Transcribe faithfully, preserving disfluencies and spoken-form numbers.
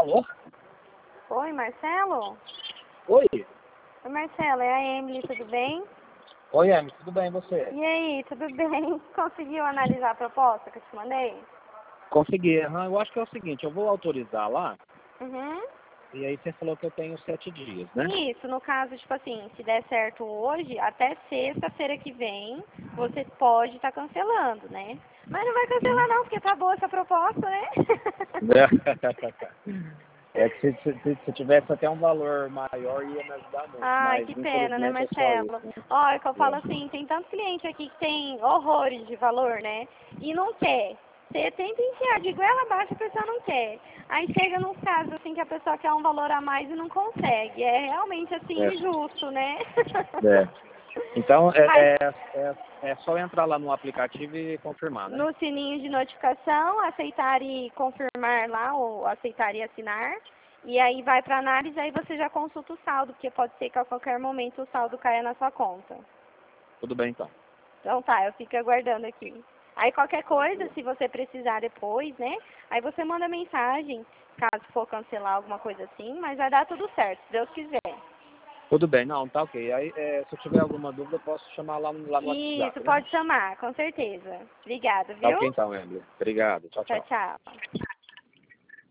Alô? Oi, Marcelo? Oi. Oi, Marcelo, é a Emily, tudo bem? Oi, Emily, tudo bem, e você? E aí, tudo bem? Conseguiu analisar a proposta que eu te mandei? Consegui. Aham, eu acho que é o seguinte, eu vou autorizar lá, Uhum. e aí você falou que eu tenho sete dias, né? Isso, no caso, tipo assim, se der certo hoje, até sexta-feira que vem, você pode estar cancelando, né? Mas não vai cancelar Sim. não, porque tá boa essa proposta, né? É que se, se, se tivesse até um valor maior ia me ajudar muito, Ai, mas que pena, né, infelizmente é só isso, Marcelo? né? Ó, é que eu falo É. assim, tem tantos clientes aqui que tem horrores de valor, né? E não quer. Você tenta enfiar de goela abaixo, a pessoa não quer. Aí chega nos casos assim que a pessoa quer um valor a mais e não consegue. É realmente assim, É. injusto, né? É. Então é, Mas é, é, é só entrar lá no aplicativo e confirmar, né? no sininho de notificação, aceitar e confirmar lá, ou aceitar e assinar. E aí vai para análise, aí você já consulta o saldo, porque pode ser que a qualquer momento o saldo caia na sua conta. Tudo bem então. Então tá, eu fico aguardando aqui. Aí qualquer coisa, se você precisar depois, né? Aí você manda mensagem, caso for cancelar alguma coisa assim, mas vai dar tudo certo, se Deus quiser. Tudo bem, não, tá ok. Aí é, se eu tiver alguma dúvida eu posso chamar lá no, lá no Isso, WhatsApp, né? pode chamar, com certeza. Obrigada, Tá viu? ok então, Emily. Obrigado. Tchau, Tchau, tchau. tchau.